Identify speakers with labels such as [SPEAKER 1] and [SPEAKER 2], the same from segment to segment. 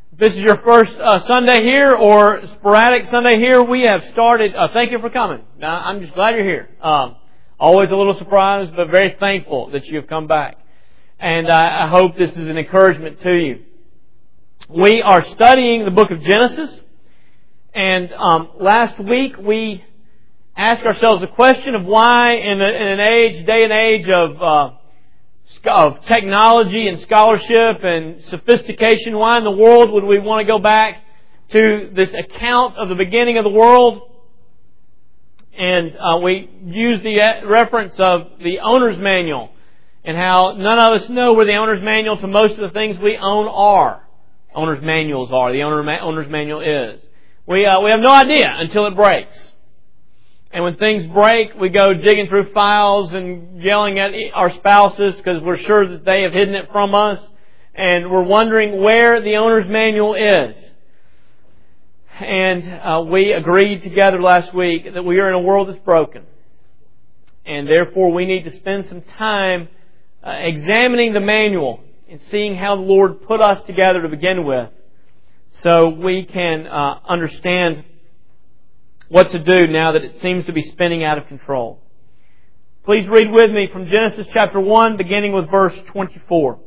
[SPEAKER 1] If this is your first Sunday here or sporadic Sunday here, we have started. Thank you for coming. I'm just glad you're here. Always a little surprised, but very thankful that you have come back. And I hope this is an encouragement to you. We are studying the book of Genesis. And last week we asked ourselves the question of why in an day and age of technology and scholarship and sophistication, why in the world would we want to go back to this account of the beginning of the world? And we used the reference of the owner's manual and how none of us know where the owner's manual to most of the things we own are. Owner's manuals are. The owner's manual is. We have no idea until it breaks. And when things break, we go digging through files and yelling at our spouses because we're sure that they have hidden it from us. And we're wondering where the owner's manual is. And we agreed together last week that we are in a world that's broken. And therefore we need to spend some time examining the manual and seeing how the Lord put us together to begin with, so we can understand what to do now that it seems to be spinning out of control. Please read with me from Genesis chapter 1, beginning with verse 24.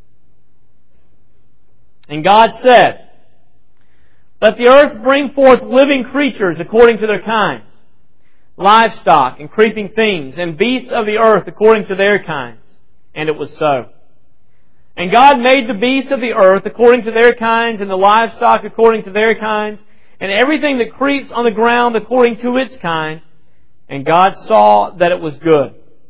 [SPEAKER 1] And God said, "Let the earth bring forth living creatures according to their kinds, livestock and creeping things, and beasts of the earth according to their kinds." And it was so. And God made the beasts of the earth according to their kinds, and the livestock according to their kinds, and everything that creeps on the ground according to its kind. And God saw that it was good.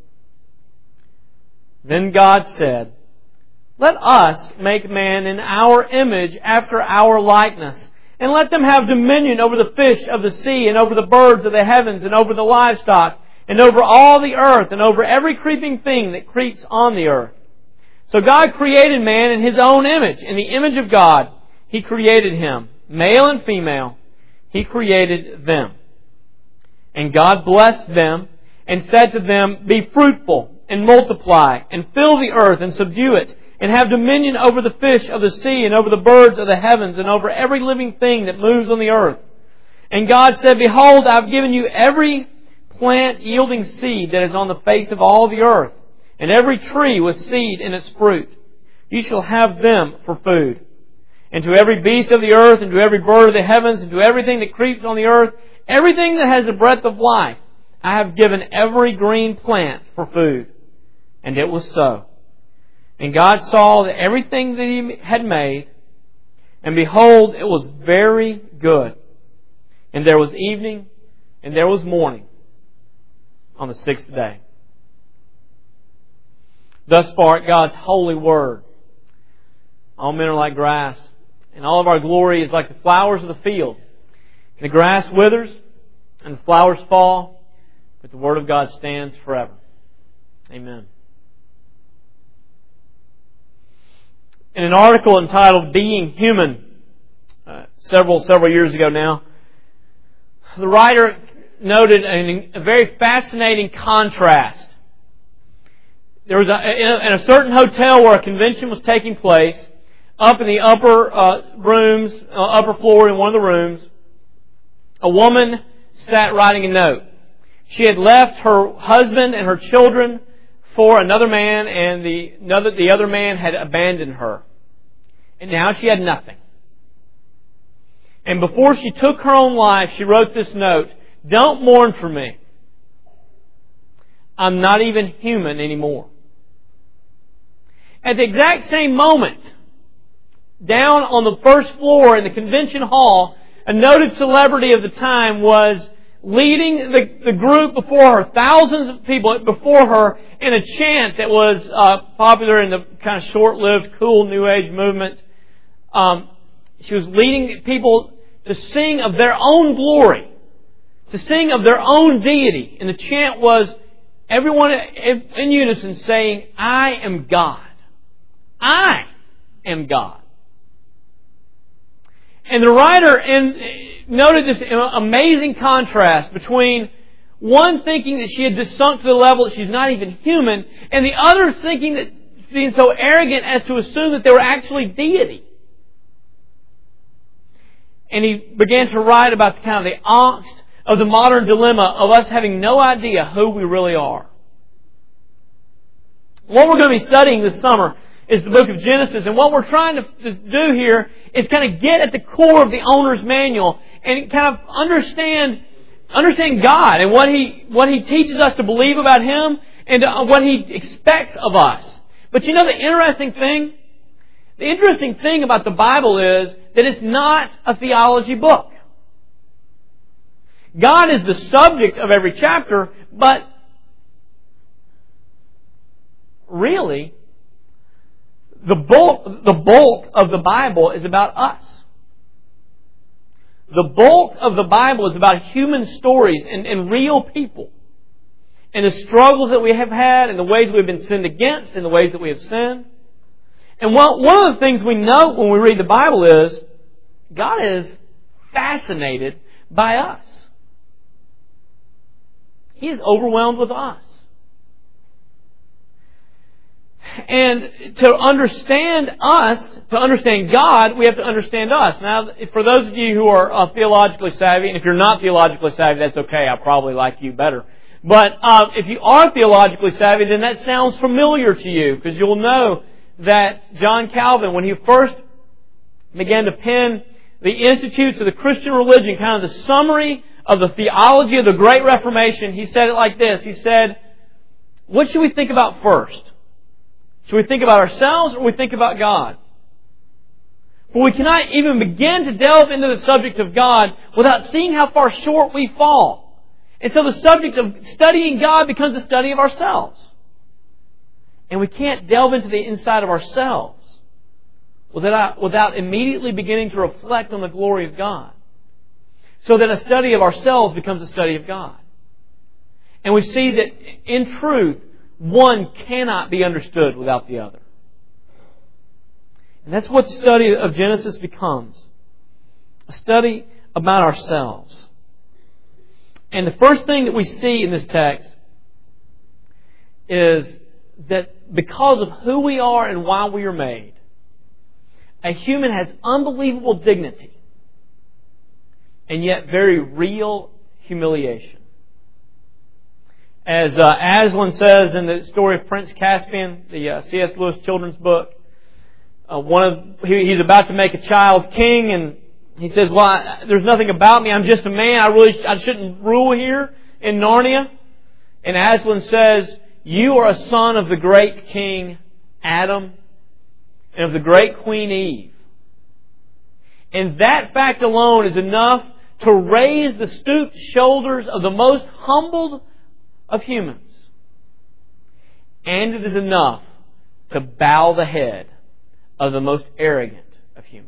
[SPEAKER 1] Then God said, "Let us make man in our image after our likeness, and let them have dominion over the fish of the sea, and over the birds of the heavens, and over the livestock, and over all the earth, and over every creeping thing that creeps on the earth." So God created man in His own image. In the image of God, He created him. Male and female, He created them. And God blessed them and said to them, "Be fruitful and multiply and fill the earth and subdue it, and have dominion over the fish of the sea and over the birds of the heavens and over every living thing that moves on the earth." And God said, "Behold, I have given you every plant yielding seed that is on the face of all the earth, and every tree with seed in its fruit. You shall have them for food. And to every beast of the earth, and to every bird of the heavens, and to everything that creeps on the earth, everything that has the breath of life, I have given every green plant for food." And it was so. And God saw that everything that He had made, and behold, it was very good. And there was evening, and there was morning, on the sixth day. Thus far, God's holy word. All men are like grass, and all of our glory is like the flowers of the field. The grass withers, and the flowers fall, but the word of God stands forever. Amen. In an article entitled "Being Human," several years ago now, the writer noted a very fascinating contrast. There was in a certain hotel where a convention was taking place, up in the upper upper floor in one of the rooms, a woman sat writing a note. She had left her husband and her children for another man, and the other man had abandoned her. And now she had nothing. And before she took her own life, she wrote this note: "Don't mourn for me. I'm not even human anymore." At the exact same moment, down on the first floor in the convention hall, a noted celebrity of the time was leading the group before her, thousands of people before her, in a chant that was popular in the kind of short-lived, cool New Age movement. She was leading people to sing of their own glory, to sing of their own deity. And the chant was everyone in unison saying, "I am God. I am God." And the writer noted this amazing contrast between one thinking that she had just sunk to the level that she's not even human, and the other thinking that being so arrogant as to assume that they were actually deity. And he began to write about the angst of the modern dilemma of us having no idea who we really are. What we're going to be studying this summer is the book of Genesis. And what we're trying to do here is kind of get at the core of the owner's manual and kind of understand God and what He teaches us to believe about Him and what He expects of us. But you know the interesting thing? The interesting thing about the Bible is that it's not a theology book. God is the subject of every chapter, but really, the bulk of the Bible is about us. The bulk of the Bible is about human stories and real people. And the struggles that we have had, and the ways we've been sinned against, and the ways that we have sinned. And one of the things we know when we read the Bible is God is fascinated by us. He is overwhelmed with us. And to understand us, to understand God, we have to understand us. Now, for those of you who are theologically savvy, and if you're not theologically savvy, that's okay. I probably like you better. But if you are theologically savvy, then that sounds familiar to you, because you'll know that John Calvin, when he first began to pen the Institutes of the Christian Religion, kind of the summary of the theology of the Great Reformation, he said it like this. He said, what should we think about first? Should we think about ourselves or we think about God? For we cannot even begin to delve into the subject of God without seeing how far short we fall. And so the subject of studying God becomes a study of ourselves. And we can't delve into the inside of ourselves without immediately beginning to reflect on the glory of God. So that a study of ourselves becomes a study of God. And we see that in truth, one cannot be understood without the other. And that's what the study of Genesis becomes. A study about ourselves. And the first thing that we see in this text is that because of who we are and why we are made, a human has unbelievable dignity and yet very real humiliation. As Aslan says in the story of Prince Caspian, the C.S. Lewis children's book, he's about to make a child king, and he says, "Well, there's nothing about me. I'm just a man. I shouldn't rule here in Narnia." And Aslan says, "You are a son of the great king Adam and of the great Queen Eve." And that fact alone is enough to raise the stooped shoulders of the most humbled of humans. And it is enough to bow the head of the most arrogant of humans.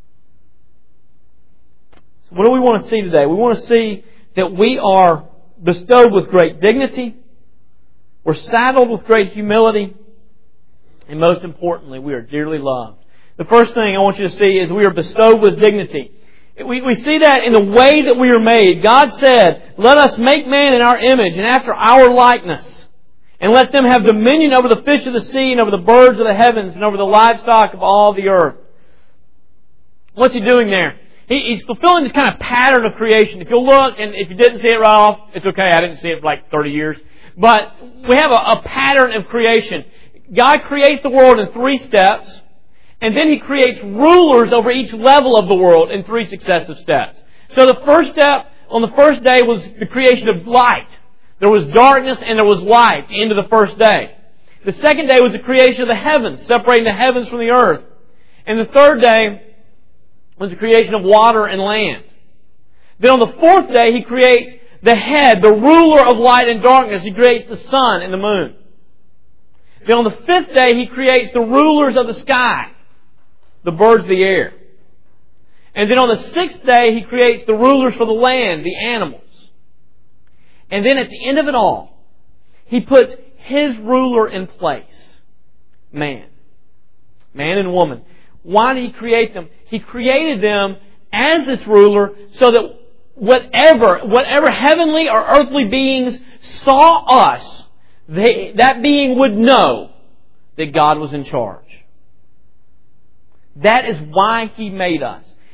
[SPEAKER 1] So what do we want to see today? We want to see that we are bestowed with great dignity, we're saddled with great humility, and most importantly, we are dearly loved. The first thing I want you to see is we are bestowed with dignity. We see that in the way that we are made. God said, "Let us make man in our image and after our likeness, and let them have dominion over the fish of the sea and over the birds of the heavens and over the livestock of all the earth." What's He doing there? He's fulfilling this kind of pattern of creation. If you'll look, and if you didn't see it right off, it's okay. I didn't see it for like 30 years. But we have a pattern of creation. God creates the world in 3 steps. And then He creates rulers over each level of the world in 3 successive steps. So the first step on the first day was the creation of light. There was darkness and there was light into the first day. The second day was the creation of the heavens, separating the heavens from the earth. And the third day was the creation of water and land. Then on the 4th day, He creates the head, the ruler of light and darkness. He creates the sun and the moon. Then on the 5th day, He creates the rulers of the sky, the birds of the air. And then on the 6th day, He creates the rulers for the land, the animals. And then at the end of it all, He puts His ruler in place. Man. Man and woman. Why did He create them? He created them as this ruler so that whatever heavenly or earthly beings saw us, that being would know that God was in charge. That is why He made us.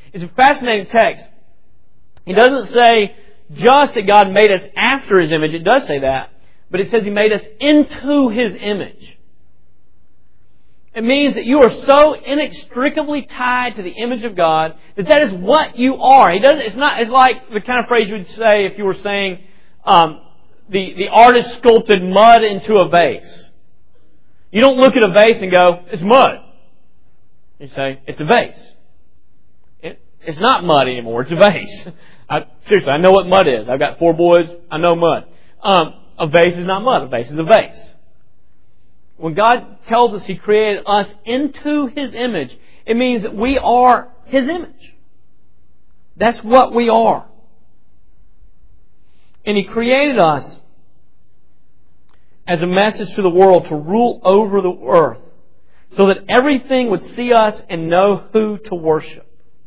[SPEAKER 1] It's a fascinating text. It doesn't say just that God made us after His image. It does say that. But it says He made us into His image. It means that you are so inextricably tied to the image of God that that is what you are. It's like the kind of phrase you would say if you were saying the artist sculpted mud into a vase. You don't look at a vase and go, it's mud. You say, it's a vase. It's not mud anymore, it's a vase. Seriously, I know what mud is. I've got 4 boys, I know mud. A vase is not mud, a vase is a vase. When God tells us He created us into His image, it means that we are His image. That's what we are. And He created us as a message to the world to rule over the earth so that everything would see us and know who to worship.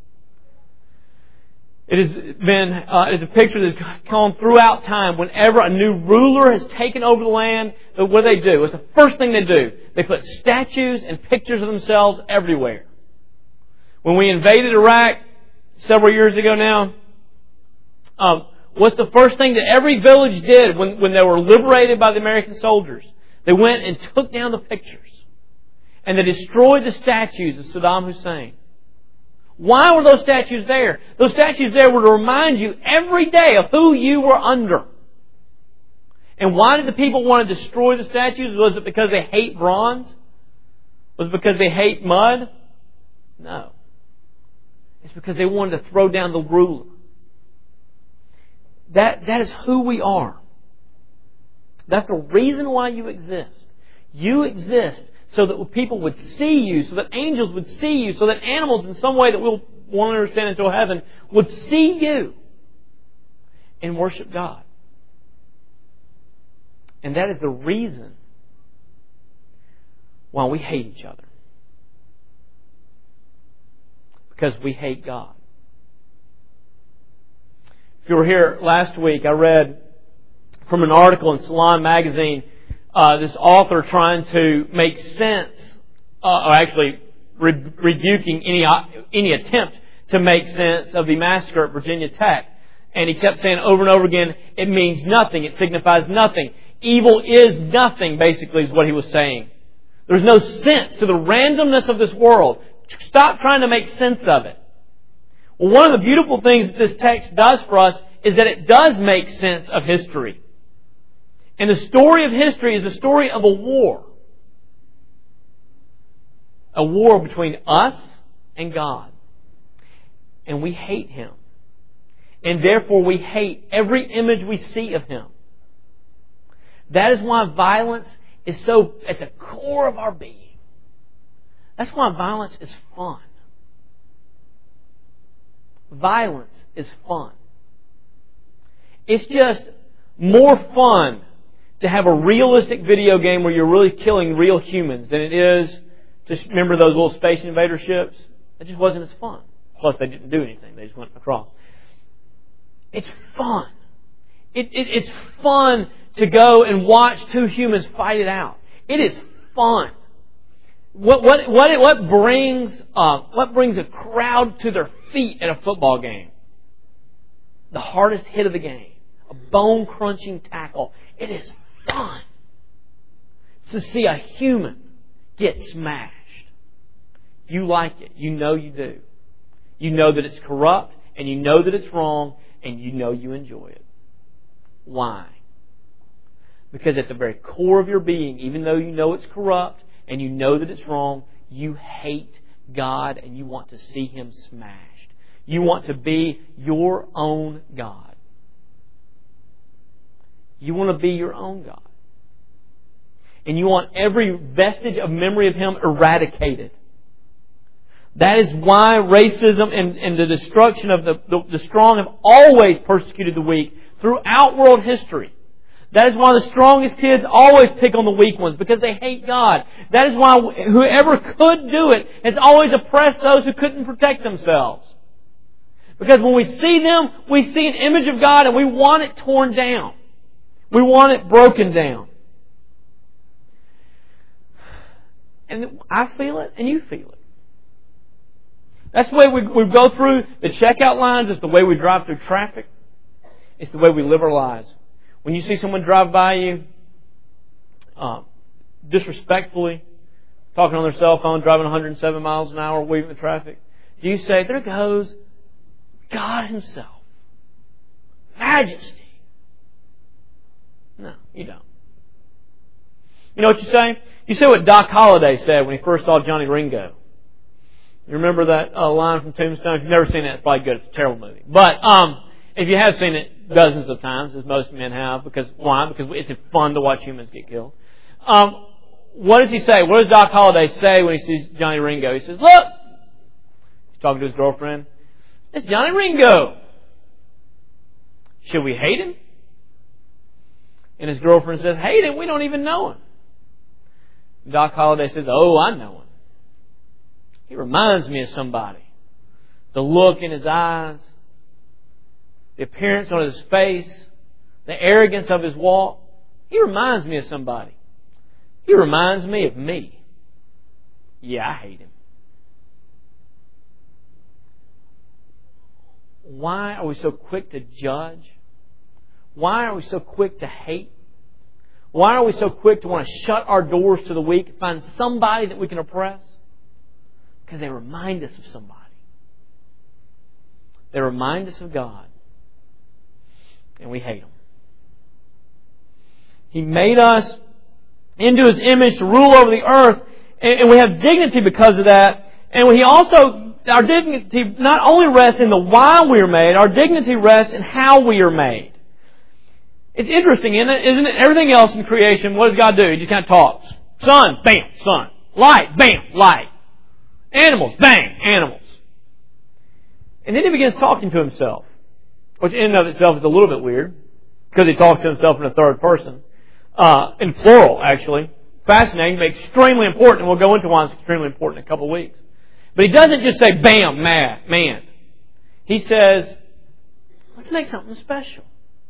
[SPEAKER 1] It has been it's a picture that's come throughout time. Whenever a new ruler has taken over the land, what do? What's the first thing they do? They put statues and pictures of themselves everywhere. When we invaded Iraq several years ago now, what's the first thing that every village did when they were liberated by the American soldiers? They went and took down the pictures. And they destroyed the statues of Saddam Hussein. Why were those statues there? Those statues there were to remind you every day of who you were under. And why did the people want to destroy the statues? Was it because they hate bronze? Was it because they hate mud? No. It's because they wanted to throw down the ruler. That is who we are. That's the reason why you exist. You exist so that people would see you, so that angels would see you, so that animals in some way that we'll won't understand until heaven would see you and worship God. And that is the reason why we hate each other. Because we hate God. If you were here last week, I read from an article in Salon magazine, this author trying to make sense, or actually rebuking any attempt to make sense of the massacre at Virginia Tech. And he kept saying over and over again, it means nothing, it signifies nothing. Evil is nothing, basically, is what he was saying. There's no sense to the randomness of this world. Stop trying to make sense of it. Well, one of the beautiful things that this text does for us is that it does make sense of history. And the story of history is the story of a war. A war between us and God. And we hate Him. And therefore we hate every image we see of Him. That is why violence is so at the core of our being. That's why violence is fun. Violence is fun. It's just more fun to have a realistic video game where you're really killing real humans than it is to remember those little Space Invader ships. It just wasn't as fun. Plus, they didn't do anything. They just went across. It's fun. It's fun to go and watch 2 humans fight it out. It is fun. What brings a crowd to their feet at a football game? The hardest hit of the game. A bone-crunching tackle. It is fun to see a human get smashed. You like it. You know you do. You know that it's corrupt, and you know that it's wrong, and you know you enjoy it. Why? Because at the very core of your being, even though you know it's corrupt, and you know that it's wrong, you hate God and you want to see Him smashed. You want to be your own God. You want to be your own God. And you want every vestige of memory of Him eradicated. That is why racism and the destruction of the strong have always persecuted the weak throughout world history. That is why the strongest kids always pick on the weak ones, because they hate God. That is why whoever could do it has always oppressed those who couldn't protect themselves. Because when we see them, we see an image of God and we want it torn down. We want it broken down. And I feel it and you feel it. That's the way we go through the checkout lines. It's the way we drive through traffic. It's the way we live our lives. When you see someone drive by you disrespectfully, talking on their cell phone, driving 107 miles an hour, weaving the traffic, do you say, there goes God Himself? Majesty. No, you don't. You know what you say? You say what Doc Holliday said when he first saw Johnny Ringo. You remember that line from Tombstone? If you've never seen it, it's probably good. It's a terrible movie. But if you have seen it dozens of times, as most men have, why? Because it's fun to watch humans get killed. What does he say? What does Doc Holliday say when he sees Johnny Ringo? He says, look! He's talking to his girlfriend. It's Johnny Ringo. Should we hate him? And his girlfriend says, hate him? We don't even know him. Doc Holliday says, oh, I know him. He reminds me of somebody. The look in his eyes, the appearance on his face, the arrogance of his walk. He reminds me of somebody. He reminds me of me. Yeah, I hate him. Why are we so quick to judge? Why are we so quick to hate? Why are we so quick to want to shut our doors to the weak and find somebody that we can oppress? Because they remind us of somebody. They remind us of God. And we hate them. He made us into His image to rule over the earth. And we have dignity because of that. And He also, our dignity not only rests in the why we are made, our dignity rests in how we are made. It's interesting, isn't it? Everything else in creation, what does God do? He just kind of talks. Sun, bam, sun. Light, bam, light. Animals, bang, animals. And then He begins talking to Himself, which in and of itself is a little bit weird, because He talks to Himself in the third person. In plural, actually. Fascinating, but extremely important, and we'll go into why it's extremely important in a couple of weeks. But He doesn't just say, bam, man. He says, let's make something special.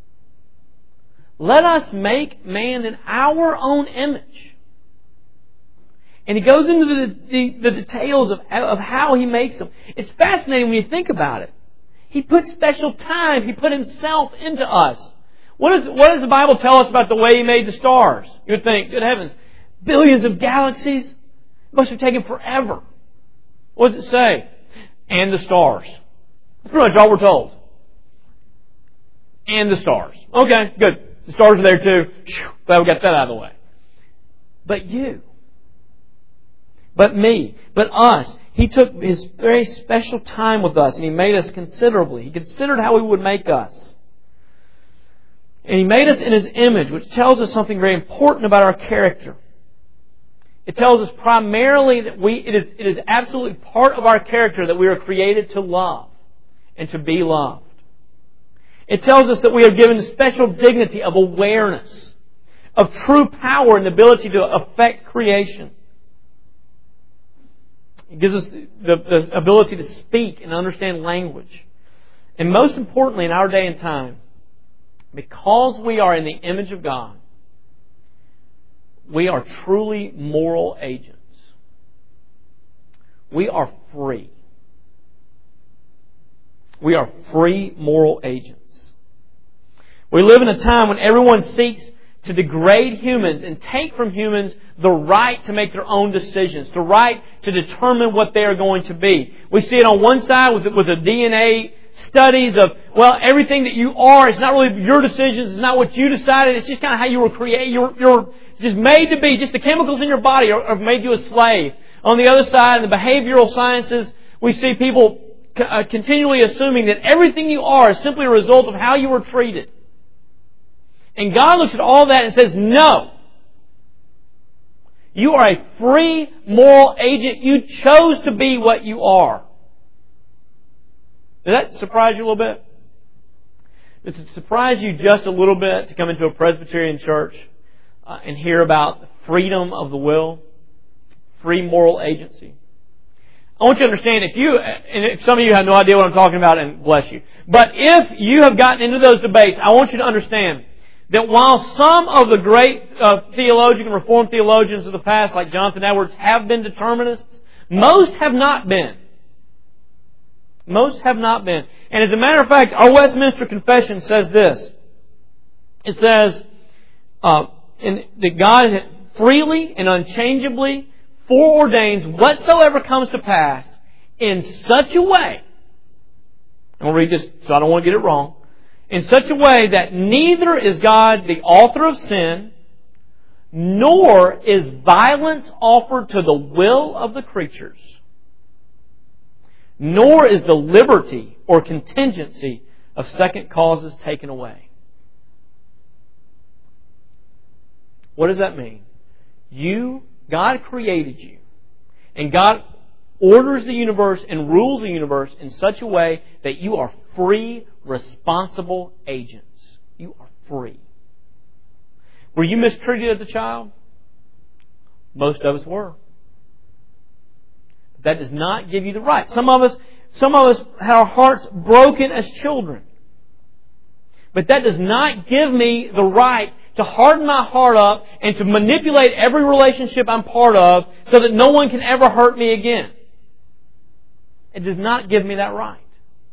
[SPEAKER 1] Let us make man in our own image. And He goes into the details of how He makes them. It's fascinating when you think about it. He put special time. He put Himself into us. What does the Bible tell us about the way He made the stars? You would think, good heavens, billions of galaxies? It must have taken forever. What does it say? And the stars. That's pretty much all we're told. And the stars. Okay, good. The stars are there too. Glad we got that out of the way. But you. But me. But us. He took His very special time with us and He made us considerably. He considered how He would make us. And He made us in His image, which tells us something very important about our character. It tells us primarily that it is absolutely part of our character that we are created to love and to be loved. It tells us that we are given the special dignity of awareness, of true power and the ability to affect creation. It gives us the ability to speak and understand language. And most importantly in our day and time, because we are in the image of God, we are truly moral agents. We are free. We are free moral agents. We live in a time when everyone seeks to degrade humans and take from humans the right to make their own decisions, the right to determine what they are going to be. We see it on one side with the DNA studies of, well, everything that you are, it's not really your decisions, it's not what you decided, it's just kind of how you were created, you're just made to be, just the chemicals in your body have made you a slave. On the other side, in the behavioral sciences, we see people continually assuming that everything you are is simply a result of how you were treated. And God looks at all that and says, no. You are a free moral agent. You chose to be what you are. Does that surprise you a little bit? Does it surprise you just a little bit to come into a Presbyterian church and hear about freedom of the will? Free moral agency. I want you to understand, if some of you have no idea what I'm talking about, and bless you. But if you have gotten into those debates, I want you to understand that while some of the great theologian and Reformed theologians of the past, like Jonathan Edwards, have been determinists, most have not been. Most have not been. And as a matter of fact, our Westminster Confession says this. It says that God freely and unchangeably foreordains whatsoever comes to pass in such a way, I'm going to read this so I don't want to get it wrong, in such a way that neither is God the author of sin, nor is violence offered to the will of the creatures, nor is the liberty or contingency of second causes taken away. What does that mean? God created you, and God orders the universe and rules the universe in such a way that you are free, responsible agents. You are free. Were you mistreated as a child? Most of us were. But that does not give you the right. Some of us had our hearts broken as children. But that does not give me the right to harden my heart up and to manipulate every relationship I'm part of so that no one can ever hurt me again. It does not give me that right.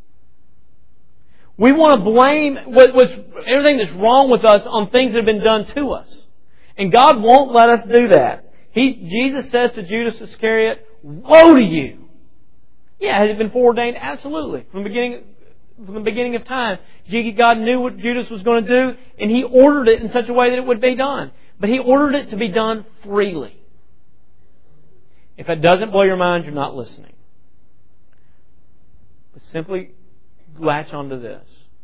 [SPEAKER 1] We want to blame everything that's wrong with us on things that have been done to us. And God won't let us do that. Jesus says to Judas Iscariot, "Woe to you!" Yeah, has it been foreordained? Absolutely. From the beginning of time, God knew what Judas was going to do, and He ordered it in such a way that it would be done. But He ordered it to be done freely. If it doesn't blow your mind, you're not listening. But simply latch onto this.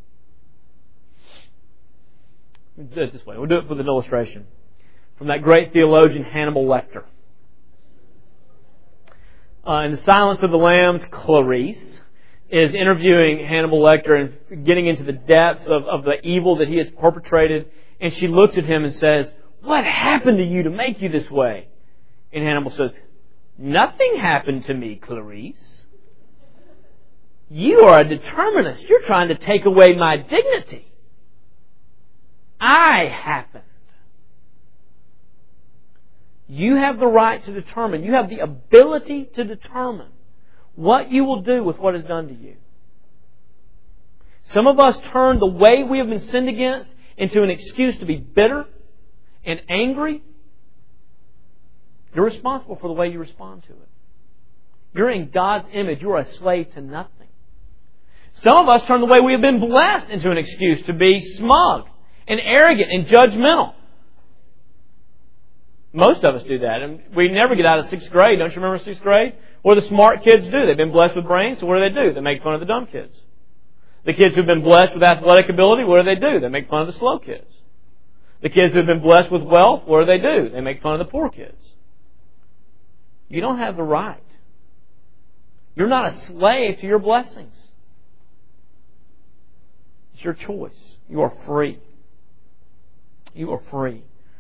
[SPEAKER 1] We'll do it this way. We'll do it with an illustration from that great theologian Hannibal Lecter. In The Silence of the Lambs, Clarice is interviewing Hannibal Lecter and getting into the depths of the evil that he has perpetrated. And she looks at him and says, "What happened to you to make you this way?" And Hannibal says, "Nothing happened to me, Clarice. You are a determinist. You're trying to take away my dignity. I happened." You have the right to determine. You have the ability to determine what you will do with what is done to you. Some of us turn the way we have been sinned against into an excuse to be bitter and angry. You're responsible for the way you respond to it. You're in God's image. You're a slave to nothing. Some of us turn the way we have been blessed into an excuse to be smug and arrogant and judgmental. Most of us do that. And we never get out of 6th grade. Don't you remember 6th grade? What do the smart kids do? They've been blessed with brains, so what do? They make fun of the dumb kids. The kids who've been blessed with athletic ability, what do? They make fun of the slow kids. The kids who've been blessed with wealth, what do? They make fun of the poor kids. You don't have the right. You're not a slave to your blessings. It's your choice. You are free. You are free.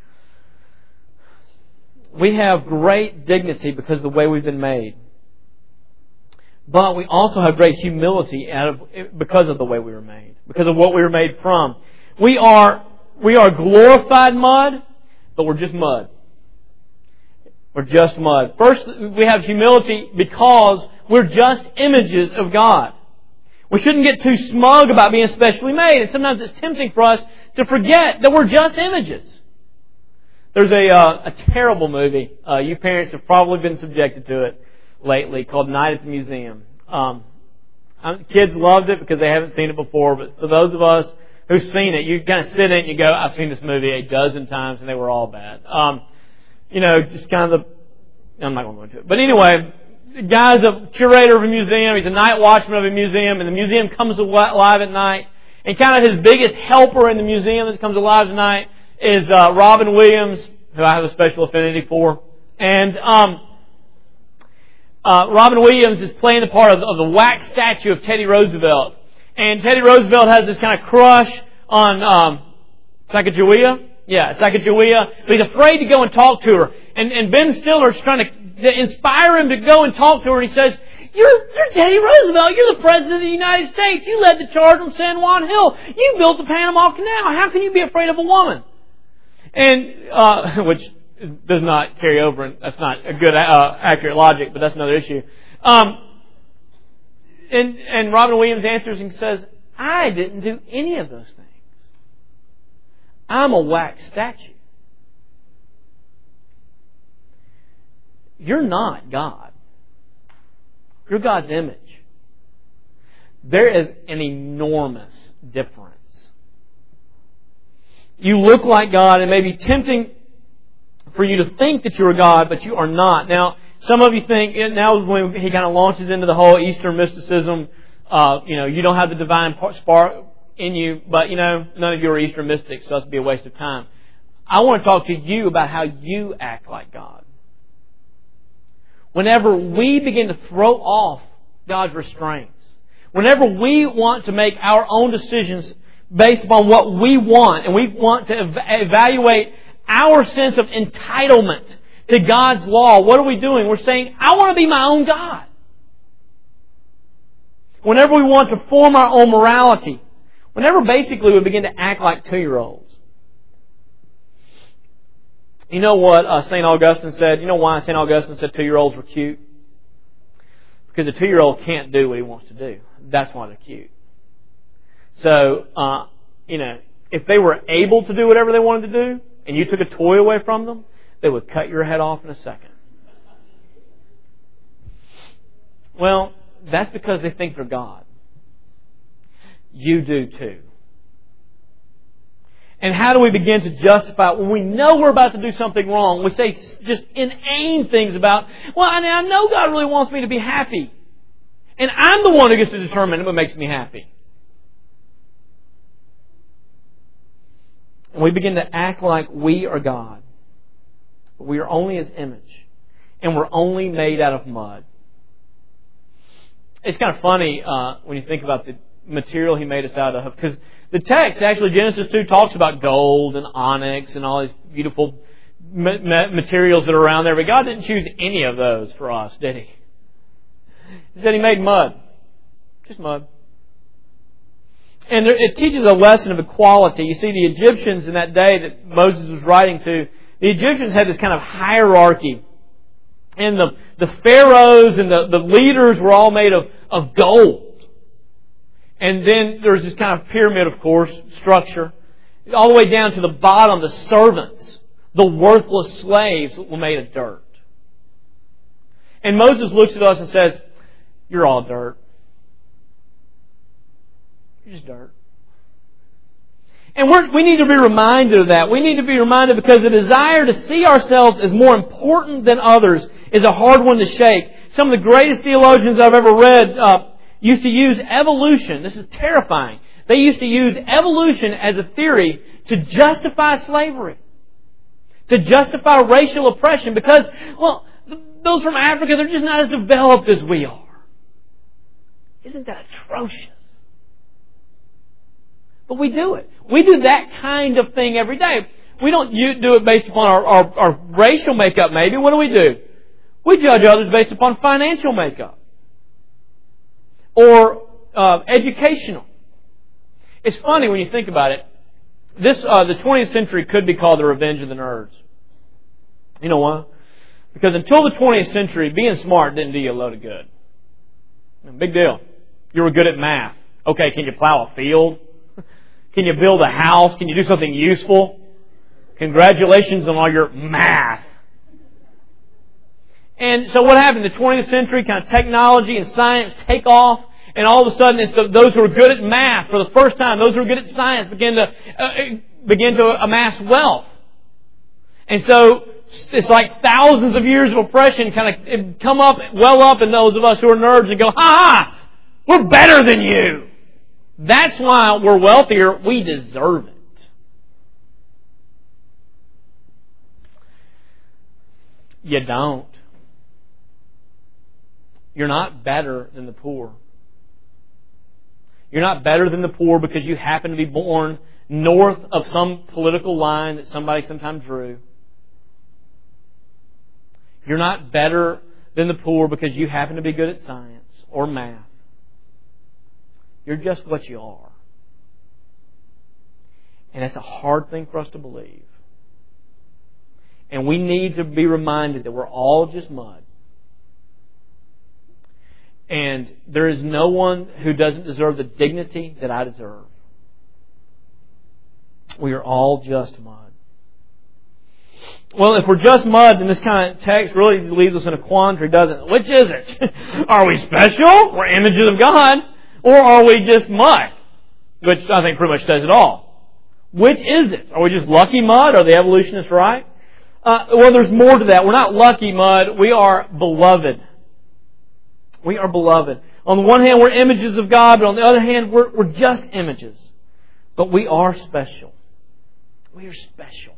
[SPEAKER 1] We have great dignity because of the way we've been made. But we also have great humility because of the way we were made. Because of what we were made from. We are glorified mud, but we're just mud. We're just mud. First, we have humility because we're just images of God. We shouldn't get too smug about being specially made. And sometimes it's tempting for us to forget that we're just images. There's a terrible movie. You parents have probably been subjected to it lately called Night at the Museum. Kids loved it because they haven't seen it before. But for those of us who've seen it, you kind of sit in it and you go, "I've seen this movie a dozen times and they were all bad." Just kind of I'm not going to go into it. But anyway, the guy's a curator of a museum. He's a night watchman of a museum. And the museum comes alive at night. And kind of his biggest helper in the museum that comes alive at night is Robin Williams, who I have a special affinity for. And Robin Williams is playing the part of the wax statue of Teddy Roosevelt. And Teddy Roosevelt has this kind of crush on Sacagawea. Yeah, Sacagawea. But he's afraid to go and talk to her. And Ben Stiller is trying to inspire him to go and talk to her. And he says, You're Teddy Roosevelt. You're the President of the United States. You led the charge on San Juan Hill. You built the Panama Canal. How can you be afraid of a woman? And which does not carry over, and that's not a good accurate logic, but that's another issue. And Robin Williams answers and says, I didn't do any of those things. I'm a wax statue. You're not God. You're God's image. There is an enormous difference. You look like God, and it may be tempting for you to think that you're God, but you are not. Now, some of you think, now when he kind of launches into the whole Eastern mysticism, you don't have the divine spark in you, but none of you are Eastern mystics, so that'd be a waste of time. I want to talk to you about how you act like God. Whenever we begin to throw off God's restraints, whenever we want to make our own decisions based upon what we want, and we want to evaluate our sense of entitlement to God's law, what are we doing? We're saying, I want to be my own God. Whenever we want to form our own morality, whenever basically we begin to act like 2-year-olds. You know what St. Augustine said? You know why St. Augustine said 2-year-olds were cute? Because a 2-year-old can't do what he wants to do. That's why they're cute. So, if they were able to do whatever they wanted to do, and you took a toy away from them, they would cut your head off in a second. Well, that's because they think they're God. You do too. And how do we begin to justify it? When we know we're about to do something wrong, we say just inane things about, well, I know God really wants me to be happy. And I'm the one who gets to determine what makes me happy. And we begin to act like we are God. But we are only His image. And we're only made out of mud. It's kind of funny when you think about the material He made us out of. Because the text, actually, Genesis 2 talks about gold and onyx and all these beautiful materials that are around there. But God didn't choose any of those for us, did He? He said He made mud. Just mud. And it teaches a lesson of equality. You see, the Egyptians in that day that Moses was writing to, the Egyptians had this kind of hierarchy. And the pharaohs and the leaders were all made of gold. And then there was this kind of pyramid, of course, structure. All the way down to the bottom, the servants, the worthless slaves were made of dirt. And Moses looks at us and says, you're all dirt. You're just dirt. And we need to be reminded of that. We need to be reminded because the desire to see ourselves as more important than others is a hard one to shake. Some of the greatest theologians I've ever read used to use evolution. This is terrifying. They used to use evolution as a theory to justify slavery. To justify racial oppression because, those from Africa, they're just not as developed as we are. Isn't that atrocious? But we do it. We do that kind of thing every day. We don't do it based upon our racial makeup, maybe. What do? We judge others based upon financial makeup. Or educational. It's funny when you think about it. The 20th century could be called the revenge of the nerds. You know why? Because until the 20th century, being smart didn't do you a load of good. Big deal. You were good at math. Okay, can you plow a field? Can you build a house? Can you do something useful? Congratulations on all your math. And so what happened in the 20th century? Kind of technology and science take off. And all of a sudden, it's those who are good at math for the first time, those who are good at science begin to amass wealth. And so it's like thousands of years of oppression kind of come up, well up in those of us who are nerds and go, ha! We're better than you! That's why we're wealthier. We deserve it. You don't. You're not better than the poor. You're not better than the poor because you happen to be born north of some political line that somebody sometime drew. You're not better than the poor because you happen to be good at science or math. You're just what you are. And that's a hard thing for us to believe. And we need to be reminded that we're all just mud. And there is no one who doesn't deserve the dignity that I deserve. We are all just mud. Well, if we're just mud, then this kind of text really leaves us in a quandary, doesn't it? Which is it? Are we special? We're images of God. Or are we just mud? Which I think pretty much says it all. Which is it? Are we just lucky mud? Are the evolutionists right? Well, there's more to that. We're not lucky mud. We are beloved. We are beloved. On the one hand, we're images of God, but on the other hand, we're just images. But we are special. We are special.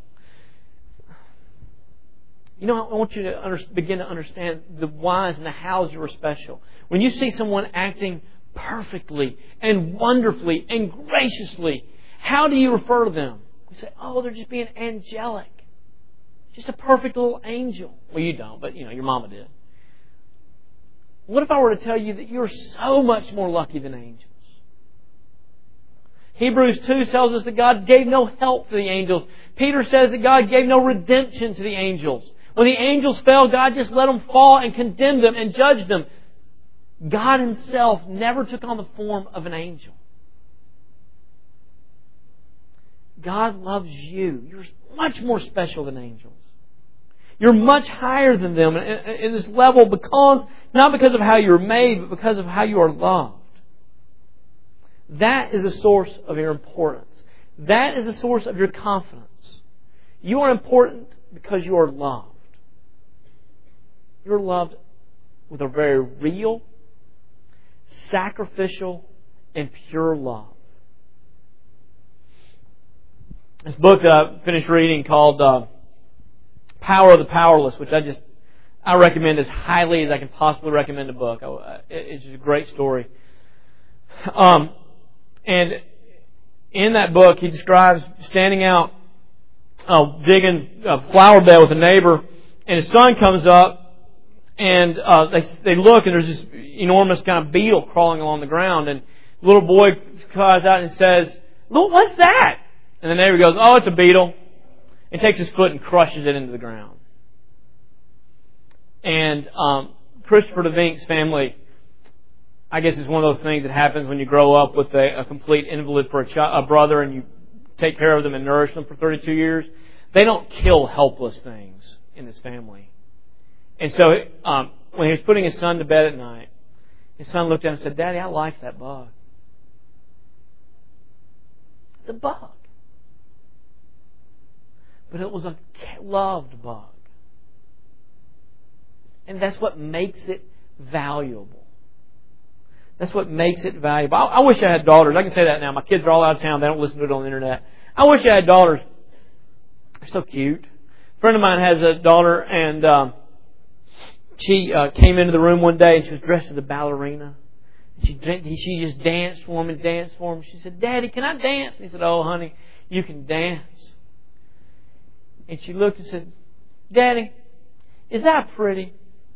[SPEAKER 1] You know, I want you to begin to understand the whys and the hows you are special. When you see someone acting perfectly and wonderfully and graciously, how do you refer to them? You say, oh, they're just being angelic. Just a perfect little angel. Well, you don't, but your mama did. What if I were to tell you that you're so much more lucky than angels? Hebrews 2 tells us that God gave no help to the angels. Peter says that God gave no redemption to the angels. When the angels fell, God just let them fall and condemned them and judged them. God Himself never took on the form of an angel. God loves you. You're much more special than angels. You're much higher than them in this level not because of how you're made, but because of how you are loved. That is the source of your importance. That is the source of your confidence. You are important because you are loved. You're loved with a very real, sacrificial, and pure love. This book that I finished reading called Power of the Powerless, which I recommend as highly as I can possibly recommend a book. It's just a great story. And in that book, he describes standing out, digging a flower bed with a neighbor, and his son comes up, and they look, and there's this enormous kind of beetle crawling along the ground, and the little boy cries out and says, "Look, what's that?" And the neighbor goes, "Oh, it's a beetle." And takes his foot and crushes it into the ground. And Christopher DeVink's family, I guess, is one of those things that happens when you grow up with a complete invalid for a brother and you take care of them and nourish them for 32 years. They don't kill helpless things in his family. And so when he was putting his son to bed at night, his son looked at him and said, "Daddy, I like that bug. It's a bug." But it was a loved bug. And that's what makes it valuable. That's what makes it valuable. I wish I had daughters. I can say that now. My kids are all out of town. They don't listen to it on the internet. I wish I had daughters. They're so cute. A friend of mine has a daughter, and she came into the room one day, and she was dressed as a ballerina. She just danced for him and danced for him. She said, "Daddy, can I dance?" And he said, "Oh, honey, you can dance." And she looked and said, "Daddy, is that pretty?"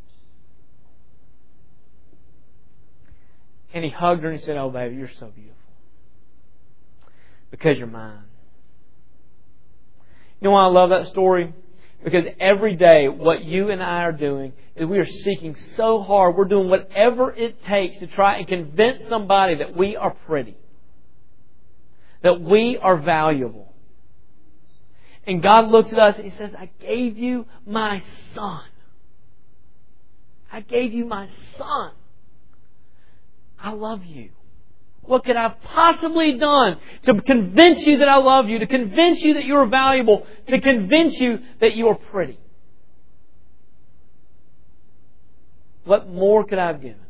[SPEAKER 1] And he hugged her and he said, "Oh, baby, you're so beautiful. Because you're mine." You know why I love that story? Because every day what you and I are doing is we are seeking so hard. We're doing whatever it takes to try and convince somebody that we are pretty. That we are valuable. And God looks at us and He says, "I gave you my son. I gave you my son. I love you. What could I have possibly done to convince you that I love you, to convince you that you are valuable, to convince you that you are pretty? What more could I have given?"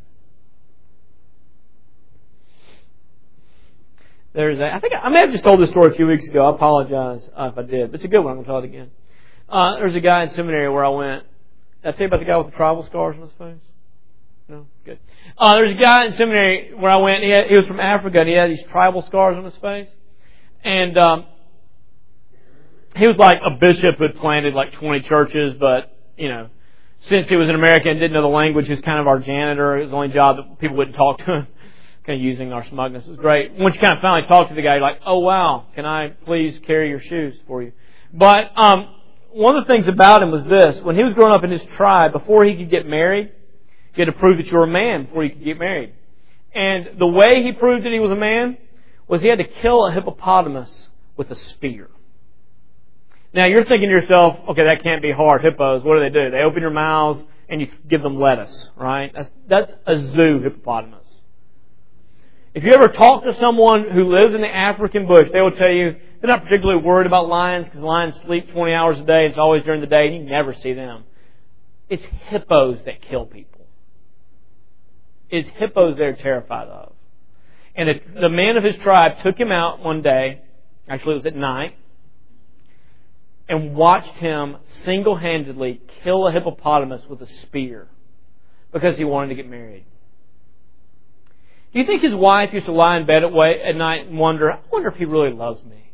[SPEAKER 1] I may have just told this story a few weeks ago. I apologize if I did. But it's a good one. I'm going to tell it again. There's a guy in seminary where I went. Did I tell you about the guy with the tribal scars on his face? No? Good. There's a guy in seminary where I went. He was from Africa, and he had these tribal scars on his face. And he was like a bishop who had planted like 20 churches, but, since he was an American and didn't know the language, he was kind of our janitor. It was the only job that people wouldn't talk to him. Kind of using our smugness. It was great. Once you kind of finally talk to the guy, you're like, "Oh, wow, can I please carry your shoes for you?" But one of the things about him was this. When he was growing up in his tribe, before he could get married, You had to prove that you were a man before you could get married. And the way he proved that he was a man was he had to kill a hippopotamus with a spear. Now you're thinking to yourself, okay, that can't be hard. Hippos, what do? They open your mouths and you give them lettuce, right? That's a zoo hippopotamus. If you ever talk to someone who lives in the African bush, they will tell you they're not particularly worried about lions because lions sleep 20 hours a day. It's always during the day and you never see them. It's hippos that kill people. It's hippos they're terrified of. And the man of his tribe took him out one day, actually it was at night, and watched him single-handedly kill a hippopotamus with a spear because he wanted to get married. Do you think his wife used to lie in bed at night and wonder, I wonder if he really loves me?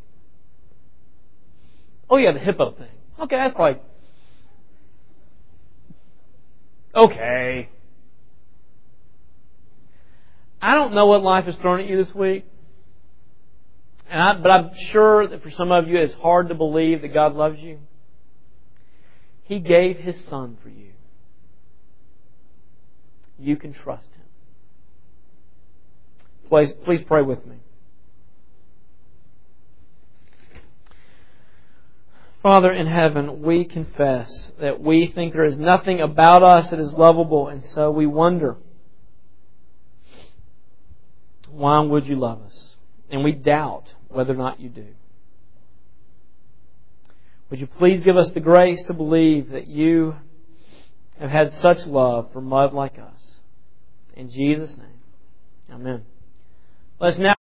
[SPEAKER 1] Oh yeah, the hippo thing. Okay, that's like, okay. I don't know what life has thrown at you this week. But I'm sure that for some of you it's hard to believe that God loves you. He gave His Son for you. You can trust Him. Please pray with me. Father in heaven, we confess that we think there is nothing about us that is lovable, and so we wonder, why would you love us? And we doubt whether or not you do. Would you please give us the grace to believe that you have had such love for mud like us? In Jesus' name, amen. Let's now